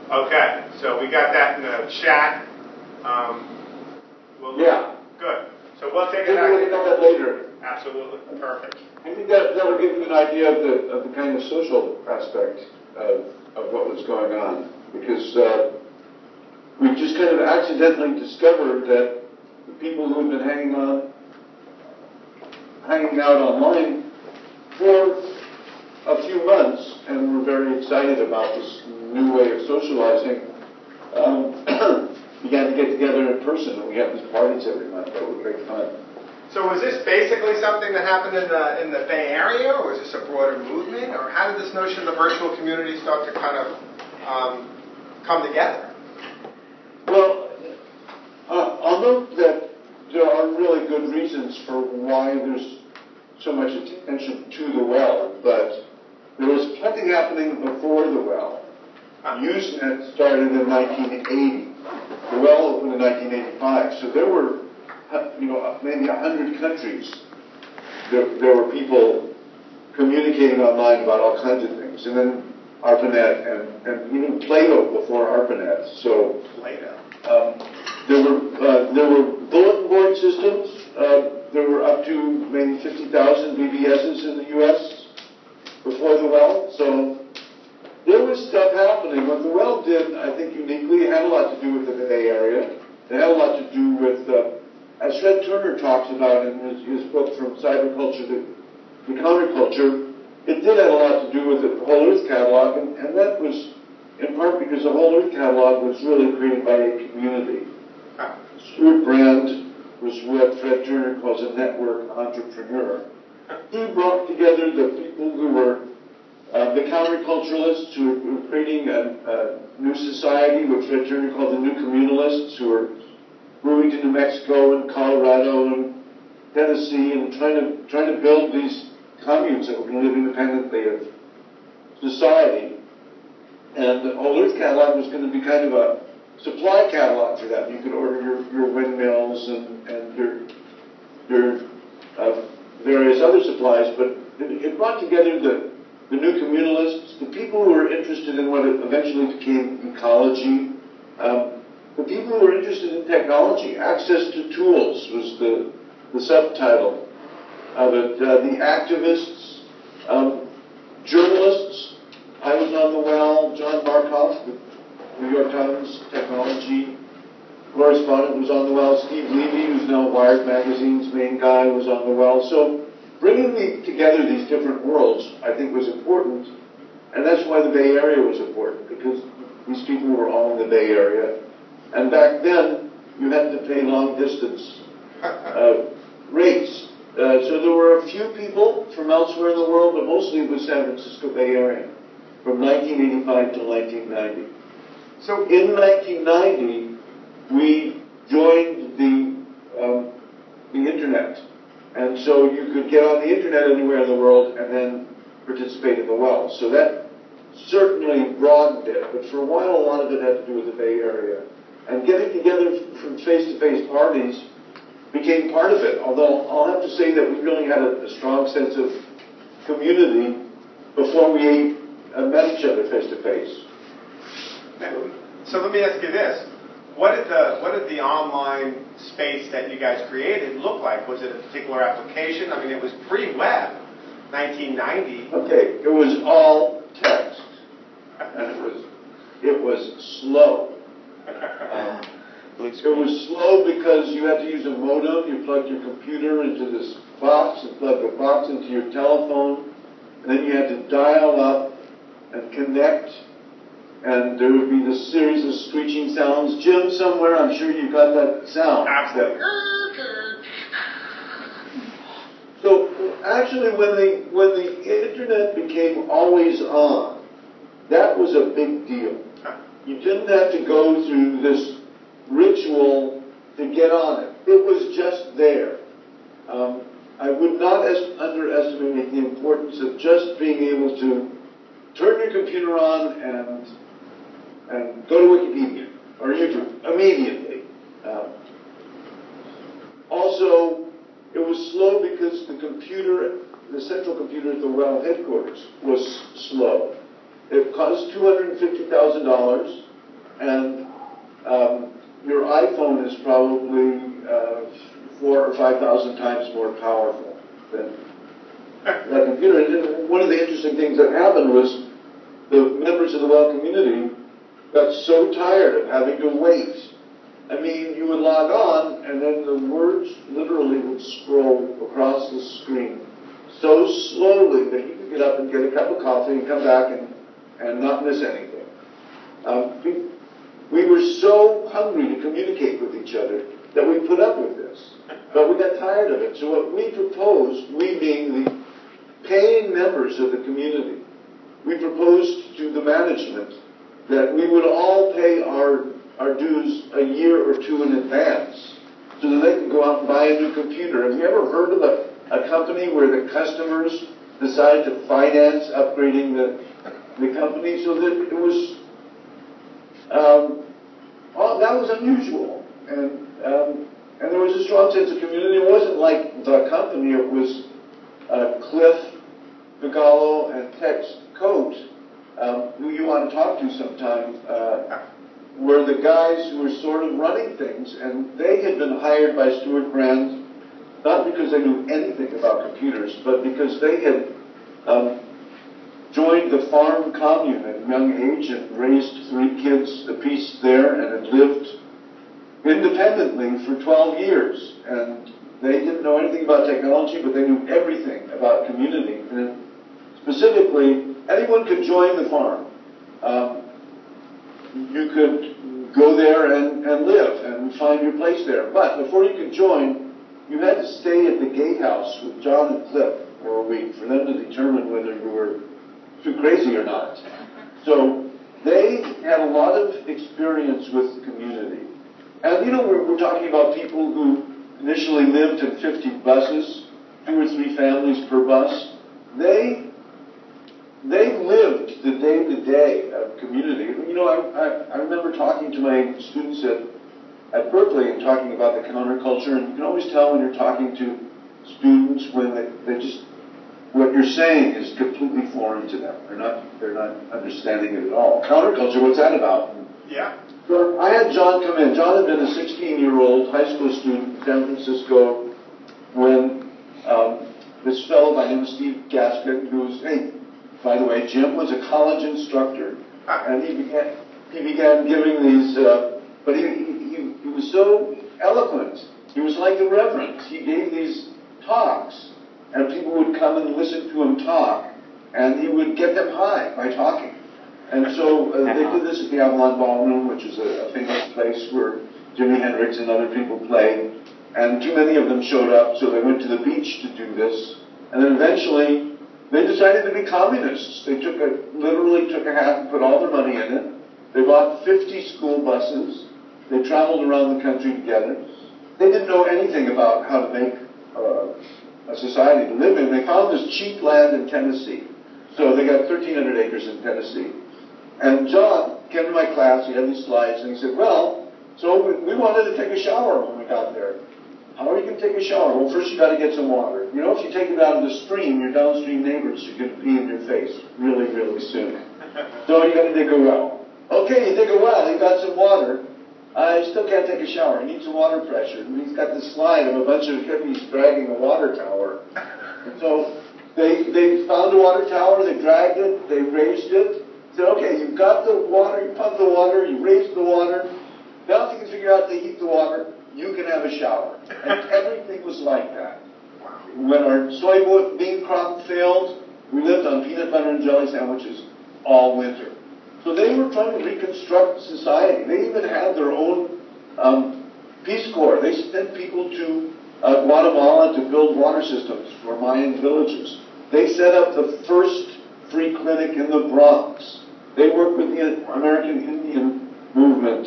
Okay, so we got that in the chat. Yeah. Good. So we'll take it Maybe we'll look at that later. Absolutely. Perfect. I think that will give you an idea of the kind of social aspect of what was going on, because we just kind of accidentally discovered that the people who had been hanging out online for a few months and were very excited about this new way of socializing began to get together in person, and we had these parties every month that were great fun. So was this basically something that happened in the Bay Area, or was this a broader movement, or how did this notion of the virtual community start to kind of come together? Well, I'll note that there are really good reasons for why there's so much attention to the well, but there was plenty happening before the well. Usenet started in 1980. The well opened in 1985, so there were maybe 100 countries. There were people communicating online about all kinds of things, and then ARPANET and even Plato before ARPANET. So there were bulletin board systems. There were up to maybe 50,000 BBSs in the U.S. before the well. So there was stuff happening. What the well did, I think, uniquely, it had a lot to do with the Bay Area. It had a lot to do with, as Fred Turner talks about in his book From Cyberculture to Counterculture, it did have a lot to do with the Whole Earth Catalog, and that was in part because the Whole Earth Catalog was really created by a community. Stuart Brand was what Fred Turner calls a network entrepreneur. He brought together the people who were the counterculturalists who were creating a new society, what Fred Turner called the new communalists, who were moving to New Mexico and Colorado and Tennessee and trying to build these communes that were going to live independently of society. And the Whole Earth Catalog was going to be kind of a supply catalog for that. You could order your windmills and your various other supplies, but it brought together the new communalists, the people who were interested in what eventually became ecology, the people who were interested in technology. Access to tools was the subtitle of it. The activists, journalists. I was on the well. John Markoff, the New York Times technology correspondent, was on the well. Steve Levy, who's now Wired Magazine's main guy, was on the well. So bringing together these different worlds, I think, was important, and that's why the Bay Area was important, because these people were all in the Bay Area, and back then you had to pay long-distance rates. So there were a few people from elsewhere in the world, but mostly it was San Francisco Bay Area, from 1985 to 1990. So in 1990, we joined the Internet. And so you could get on the Internet anywhere in the world and then participate in the well. So that certainly broadened it. But for a while, a lot of it had to do with the Bay Area. And getting together from face-to-face parties became part of it. Although I'll have to say that we really had a strong sense of community before we met each other face-to-face. So let me ask you this. What did the online space that you guys created look like? Was it a particular application? I mean, it was pre-web, 1990. Okay, it was all text, and it was slow. It was slow because you had to use a modem. You plugged your computer into this box and plugged the box into your telephone, and then you had to dial up and connect. And there would be this series of screeching sounds. Jim, somewhere, I'm sure you got that sound. Absolutely. So actually, when the Internet became always on, that was a big deal. You didn't have to go through this ritual to get on it. It was just there. I would not underestimate the importance of just being able to turn your computer on and go to Wikipedia or YouTube immediately. Also, it was slow because the central computer at the well headquarters was slow. It cost $250,000 and your iPhone is probably 4,000 or 5,000 times more powerful than that computer. And one of the interesting things that happened was the members of the WELL community got so tired of having to wait. I mean, you would log on, and then the words literally would scroll across the screen so slowly that you could get up and get a cup of coffee and come back and not miss anything. We were so hungry to communicate with each other that we put up with this. But we got tired of it. So what we proposed, we being the paying members of the community, we proposed to the management that we would all pay our dues a year or two in advance so that they could go out and buy a new computer. Have you ever heard of a company where the customers decide to finance upgrading the company? So that it was, that was unusual. And there was a strong sense of community. It wasn't like the company, it was Cliff Figallo and Tex Coate, who you want to talk to sometime, were the guys who were sort of running things, and they had been hired by Stewart Brand, not because they knew anything about computers, but because they had joined the farm commune at a young age and raised 3 kids apiece there and had lived independently for 12 years. And they didn't know anything about technology, but they knew everything about community. And specifically, anyone could join the farm. You could go there and live and find your place there. But before you could join, you had to stay at the gatehouse with John and Cliff for a week for them to determine whether you were too crazy or not. So they had a lot of experience with the community. And you know, we're talking about people who initially lived in 50 buses, 2 or 3 families per bus. They lived the day-to-day of community. You know, I remember talking to my students at Berkeley and talking about the counterculture, and you can always tell when you're talking to students when they just, what you're saying is completely foreign to them. They're not understanding it at all. Counterculture, what's that about? Yeah. So I had John come in. John had been a 16-year-old high school student in San Francisco when this fellow by the name of Steve Gaskin, who was, hey, by the way, Jim was a college instructor, and he began giving these, but he was so eloquent. He was like the Reverend. He gave these talks, and people would come and listen to him talk, and he would get them high by talking. And so they did this at the Avalon Ballroom, which is a famous place where Jimi Hendrix and other people played, and too many of them showed up, so they went to the beach to do this, and then eventually they decided to be communists. They literally took a hat and put all their money in it. They bought 50 school buses. They traveled around the country together. They didn't know anything about how to make a society to live in. They found this cheap land in Tennessee. So they got 1,300 acres in Tennessee. And John came to my class. He had these slides, and he said, well, so we wanted to take a shower when we got there. How are you going to take a shower? Well, first you got to get some water. You know, if you take it out of the stream, your downstream neighbors are going to pee in your face really, really soon. So you got to dig a well. Okay, you dig a well. You got some water. I still can't take a shower. He needs some water pressure. And he's got this slide of a bunch of hippies dragging a water tower. And so they found a water tower. They dragged it. They raised it. Said, okay, you've got the water. You pumped the water. You raised the water. Now if you can figure out how to heat the water, you can have a shower. And everything was like that. When our soybean crop failed, we lived on peanut butter and jelly sandwiches all winter. So they were trying to reconstruct society. They even had their own Peace Corps. They sent people to Guatemala to build water systems for Mayan villages. They set up the first free clinic in the Bronx. They worked with the American Indian movement.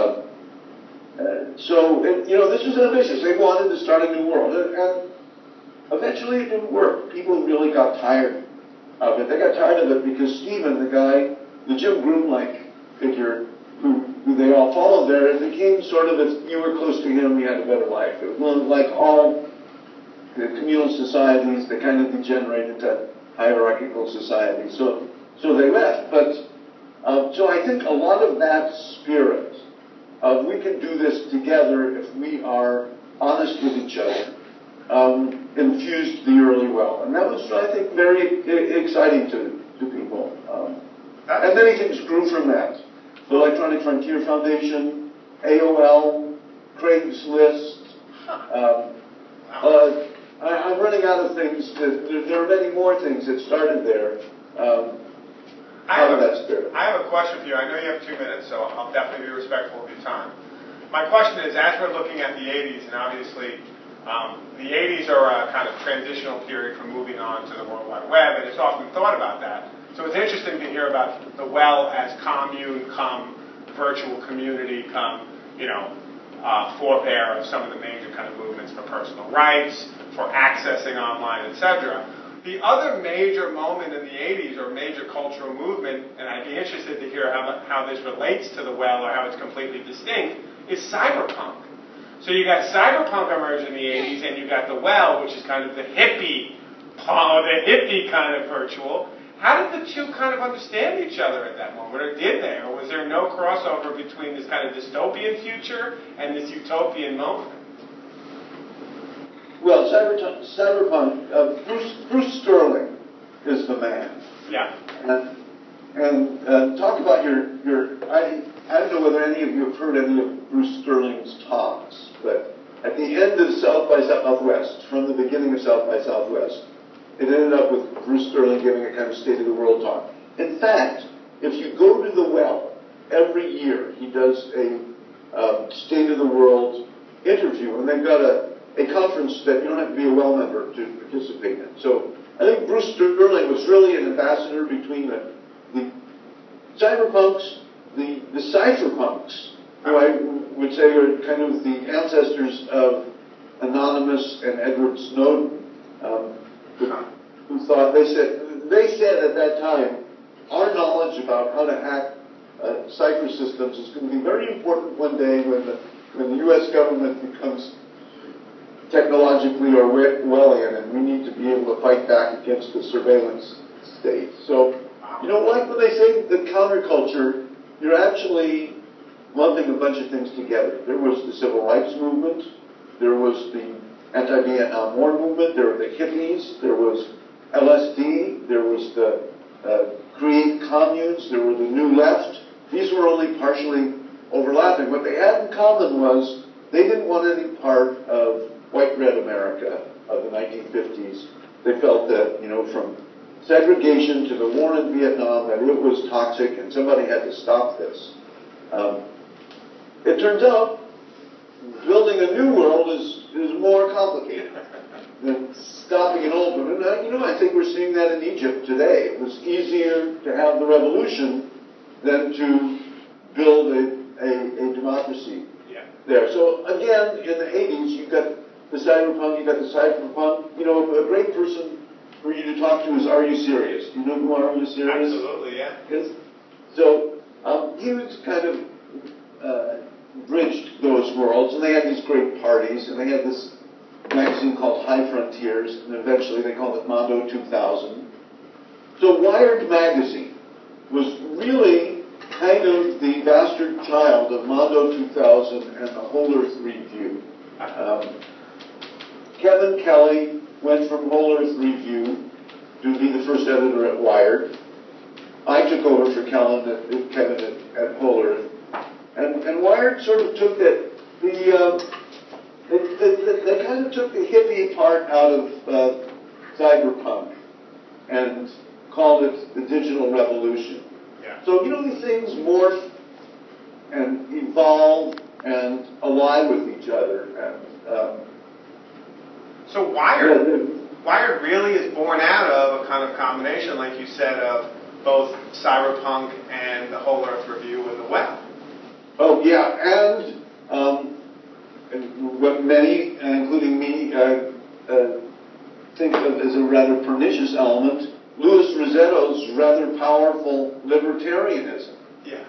This was ambitious. They wanted to start a new world. And eventually it didn't work. People really got tired of it. They got tired of it because Stephen, the guy, the Jim Groom-like figure who they all followed there, it became sort of, if you were close to him, you had a better life. It was like all the communal societies, they kind of degenerated to hierarchical society. So they left. But So I think a lot of that spirit of we can do this together if we are honest with each other, infused the early well. And that was, I think, very exciting to people. And many things grew from that. The Electronic Frontier Foundation, AOL, Craigslist. I'm running out of things. There are many more things that started there. I have a question for you. I know you have 2 minutes, so I'll definitely be respectful of your time. My question is, as we're looking at the 80s, and obviously the 80s are a kind of transitional period from moving on to the World Wide Web, and it's often thought about that. So it's interesting to hear about the well as commune come virtual community come, forebear of some of the major kind of movements for personal rights, for accessing online, etc. The other major moment in the 80s, or major cultural movement, and I'd be interested to hear how this relates to the well or how it's completely distinct, is cyberpunk. So you got cyberpunk emerge in the 80s, and you got the well, which is kind of the hippie kind of virtual. How did the two kind of understand each other at that moment, or did they? Or was there no crossover between this kind of dystopian future and this utopian moment? Well, cyberpunk, Bruce Sterling is the man. Yeah. And talk about I don't know whether any of you have heard any of Bruce Sterling's talks, but at the end of South by Southwest, from the beginning of South by Southwest, it ended up with Bruce Sterling giving a kind of State of the World talk. In fact, if you go to the well, every year he does a State of the World interview, and they've got a conference that you don't have to be a well member to participate in. So I think Bruce Sterling was really an ambassador between the cyberpunks, the cypherpunks, who I would say are kind of the ancestors of Anonymous and Edward Snowden, who thought, they said at that time, our knowledge about how to hack cipher systems is going to be very important one day when the U.S. government becomes technologically Orwellian, and we need to be able to fight back against the surveillance state. So, like when they say the counterculture, you're actually lumping a bunch of things together. There was the civil rights movement, there was the anti-Vietnam War movement, there were the hippies, there was LSD, there was the create communes, there were the New Left. These were only partially overlapping. What they had in common was they didn't want any part of white-bread America of the 1950s. They felt that, from segregation to the war in Vietnam, that it was toxic and somebody had to stop this. It turns out building a new world is more complicated than stopping an old one. And, I think we're seeing that in Egypt today. It was easier to have the revolution than to build a democracy there. So, again, in the 80s, you've got the cyberpunk, you've got the cyberpunk. A great person for you to talk to is Are You Serious? Do you know who Are You Serious? Absolutely, yeah. Is? So, he was kind of bridged those worlds, and they had these great parties, and they had this magazine called High Frontiers, and eventually they called it Mondo 2000. So Wired magazine was really kind of the bastard child of Mondo 2000 and the Whole Earth Review. Kevin Kelly went from Whole Earth Review to be the first editor at Wired. I took over for Kevin at Whole Earth. And Wired sort of took they kind of took the hippie part out of cyberpunk and called it the digital revolution. Yeah. So, these things morph and evolve and ally with each other. And, so Wired really is born out of a kind of combination, like you said, of both cyberpunk and the Whole Earth Review and the web. Oh, yeah, and what many, including me, think of as a rather pernicious element, Louis Rosetto's rather powerful libertarianism. Yeah.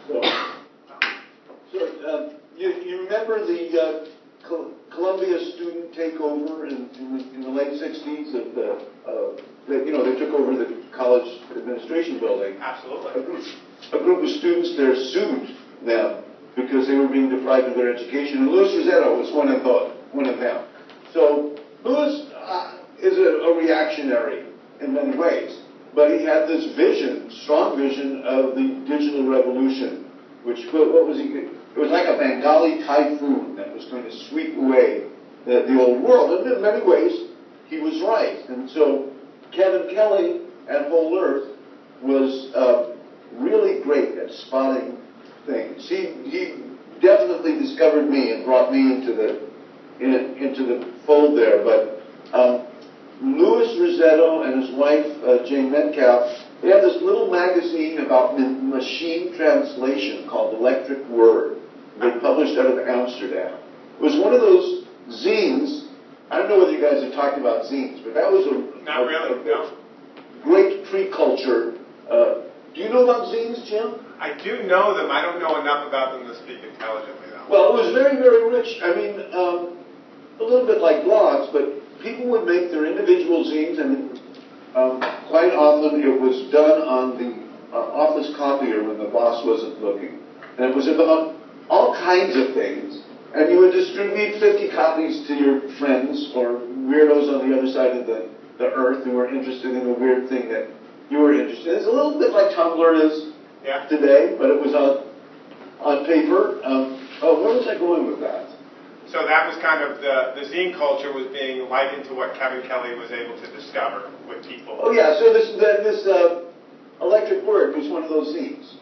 So you remember the Columbia student takeover in the late 60s of they took over the college administration building. Absolutely. a group of students there sued them because they were being deprived of their education. And Louis Rosetto was one of them. So Louis is a reactionary in many ways, but he had this vision, strong vision of the digital revolution, which, what was he? It was like a Bengali typhoon that was going to sweep away the old world. And in many ways, he was right. And so Kevin Kelly at Whole Earth was really great at spotting things. He definitely discovered me and brought me into the fold there. But Louis Rosetto and his wife Jane Metcalf, they had this little magazine about machine translation called Electric Word. They published out of Amsterdam. It was one of those zines. I don't know whether you guys have talked about zines, but that was Not really, no. Great pre-culture. Do you know about zines, Jim? I do know them. I don't know enough about them to speak intelligently, though. Well, it was very, very rich. I mean, a little bit like blogs, but people would make their individual zines, and quite often it was done on the office copier when the boss wasn't looking. And it was about all kinds of things. And you would distribute 50 copies to your friends or weirdos on the other side of the earth who were interested in the weird thing that you were interested in. It's a little bit like Tumblr is today, but it was on paper. Where was I going with that? So that was kind of the zine culture was being likened to what Kevin Kelly was able to discover with people. Oh yeah, so this Electric Word was one of those zines.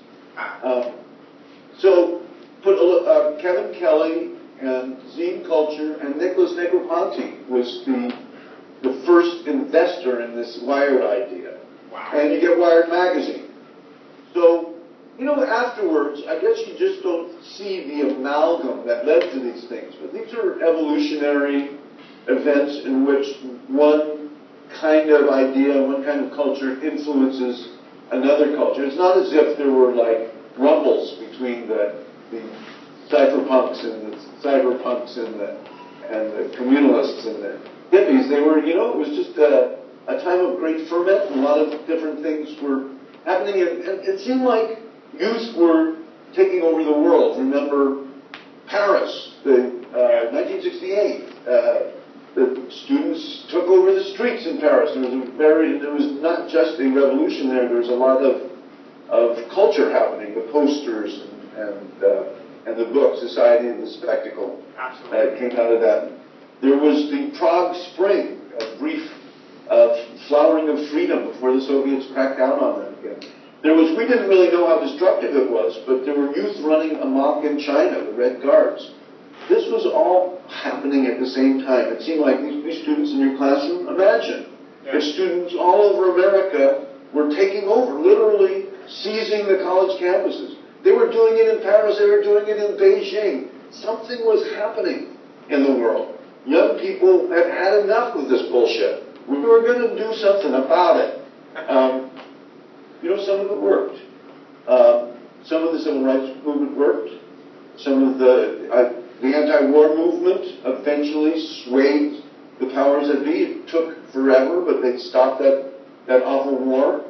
So put Kevin Kelly and zine culture, and Nicholas Negroponte was the first investor in this Wired idea. Wow. And you get Wired magazine. So, afterwards, I guess you just don't see the amalgam that led to these things. But these are evolutionary events in which one kind of idea, one kind of culture influences another culture. It's not as if there were like rumbles between the cypherpunks and the cyberpunks and the communalists and the hippies. They were, it was just a time of great ferment, and a lot of different things were happening, and it seemed like youth were taking over the world. Remember Paris, 1968. The students took over the streets in Paris. There was not just a revolution there. There was a lot of culture happening. The posters and the book, Society of the Spectacle, came out of that. There was the Prague Spring, a brief flowering of freedom before the Soviets cracked down on them again. We didn't really know how destructive it was, but there were youth running amok in China, the Red Guards. This was all happening at the same time. It seemed like these students in your classroom, imagine, if students all over America were taking over, literally seizing the college campuses. They were doing it in Paris, they were doing it in Beijing. Something was happening in the world. Young people had had enough of this bullshit. We were going to do something about it. Some of it worked. Some of the civil rights movement worked. Some of the anti-war movement eventually swayed the powers that be. It took forever, but they stopped that awful war.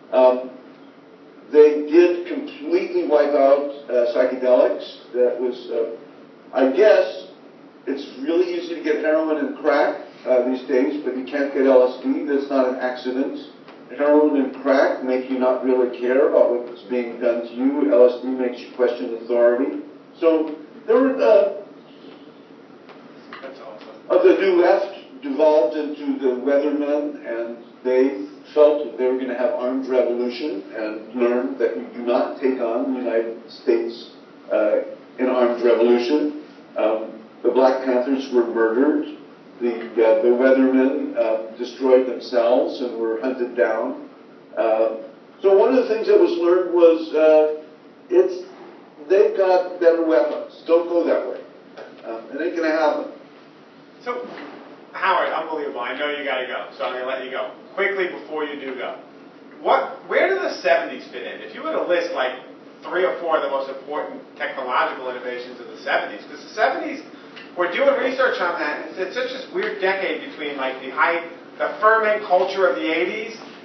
They did completely wipe out psychedelics. That was, I guess, it's really easy to get heroin and crack these days, but you can't get LSD. That's not an accident. Heroin and crack make you not really care about what's being done to you. LSD makes you question authority. So there were That's awesome. The new left devolved into the Weathermen, and they felt that they were going to have armed revolution and learned that you do not take on the United States in armed revolution. The Black Panthers were murdered. The Weathermen destroyed themselves and were hunted down. So one of the things that was learned was they've got better weapons. Don't go that way. It ain't going to happen. So, Howard, unbelievable. I know you got to go, so I'm going to let you go. Quickly before you do go. Where do the 70s fit in? If you were to list like 3 or 4 of the most important technological innovations of the 70s, because the 70s, we're doing research on that. It's such a weird decade between like the ferment culture of the 80s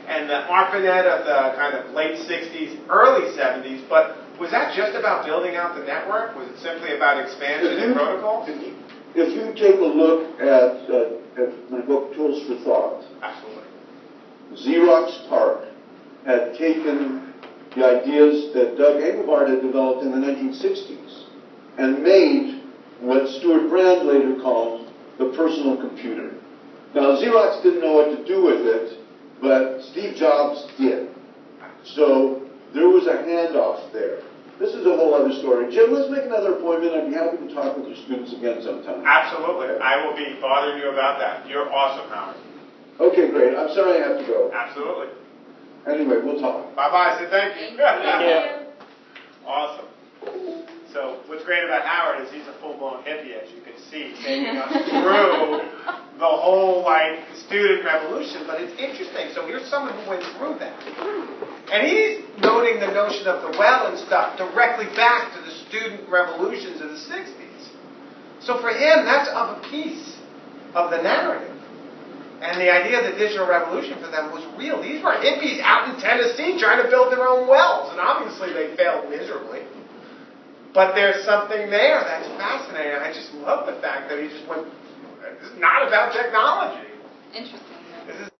and the ARPANET of the kind of late 60s, early 70s, but was that just about building out the network? Was it simply about expansion and protocols? If you take a look at my book, Tools for Thought, Absolutely. Xerox PARC had taken the ideas that Doug Engelbart had developed in the 1960s and made what Stuart Brand later called the personal computer. Now, Xerox didn't know what to do with it, but Steve Jobs did. So there was a handoff there. This is a whole other story. Jim, let's make another appointment. I'd be happy to talk with your students again sometime. Absolutely. I will be bothering you about that. You're awesome, Howard. Okay, great. I'm sorry I have to go. Absolutely. Anyway, we'll talk. Bye-bye. Say thank you. Thank you. Awesome. So what's great about Howard is he's a full-blown hippie, as you can see, taking us through the whole, student revolution. But it's interesting. So here's someone who went through that. And he's noting the notion of the well and stuff directly back to the student revolutions of the 60s. So for him, that's of a piece of the narrative. And the idea of the digital revolution for them was real. These were hippies out in Tennessee trying to build their own wells. And obviously they failed miserably. But there's something there that's fascinating. I just love the fact that he just went, this is not about technology. Interesting. This is